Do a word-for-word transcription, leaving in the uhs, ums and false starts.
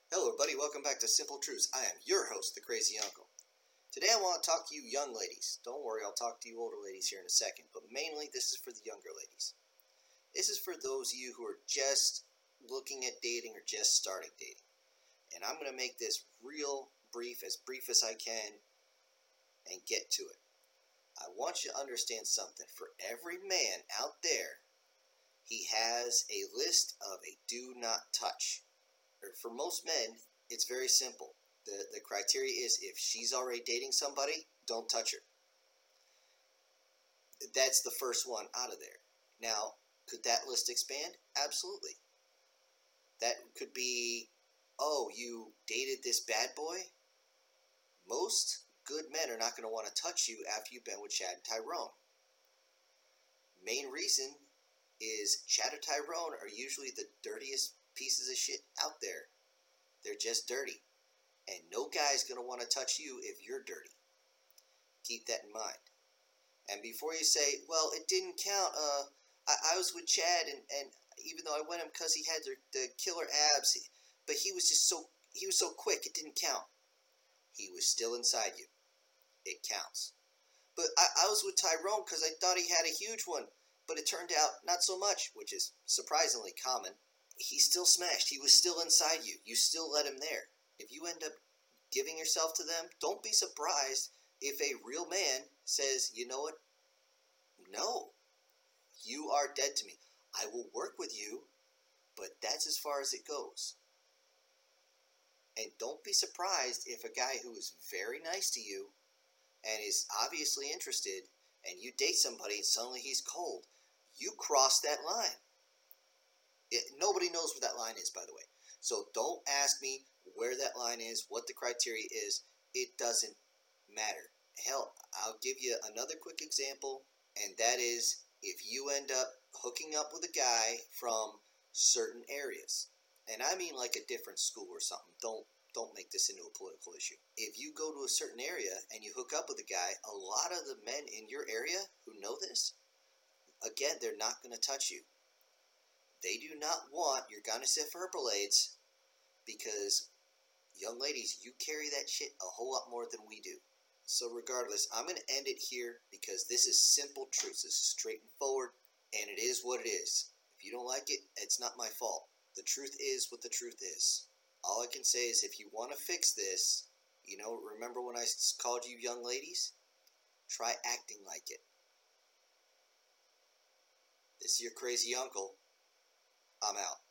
Hello everybody, welcome back to Simple Truths. I am your host, the Crazy Uncle. Today I want to talk to you young ladies. Don't worry, I'll talk to you older ladies here in a second, but mainly this is for the younger ladies. This is for those of you who are just looking at dating or just starting dating. And I'm going to make this real brief, as brief as I can, and get to it. I want you to understand something. For every man out there, he has a list of a do not touch. For most men, it's very simple. The, the criteria is if she's already dating somebody, don't touch her. That's the first one out of there. Now, could that list expand? Absolutely. That could be, oh, you dated this bad boy? Most good men are not going to want to touch you after you've been with Chad and Tyrone. Main reason is Chad and Tyrone are usually the dirtiest pieces of shit out there. They're just dirty. And no guy's going to want to touch you if you're dirty. Keep that in mind. And before you say, well, it didn't count, uh, I, I was with Chad, and, and even though I went him because he had the, the killer abs, he, but he was just so, he was so quick, it didn't count. He was still inside you. It counts. But I, I was with Tyrone because I thought he had a huge one, but it turned out not so much, which is surprisingly common. He still smashed. He was still inside you. You still let him there. If you end up giving yourself to them, don't be surprised if a real man says, you know what? No. You are dead to me. I will work with you, but that's as far as it goes. And don't be surprised if a guy who is very nice to you and is obviously interested, and you date somebody and suddenly he's cold, you cross that line. It, nobody knows where that line is, by the way. So don't ask me where that line is, what the criteria is. It doesn't matter. Hell, I'll give you another quick example, and that is if you end up hooking up with a guy from certain areas. And I mean like a different school or something. Don't don't make this into a political issue. If you go to a certain area and you hook up with a guy, a lot of the men in your area who know this, again, they're not going to touch you. They do not want your Gonacif Herbal-Aids because, young ladies, you carry that shit a whole lot more than we do. So regardless, I'm going to end it here because this is simple truths. This is straight and forward, and it is what it is. If you don't like it, it's not my fault. The truth is what the truth is. All I can say is if you want to fix this, you know, remember when I called you young ladies? Try acting like it. This is your crazy uncle. I'm out.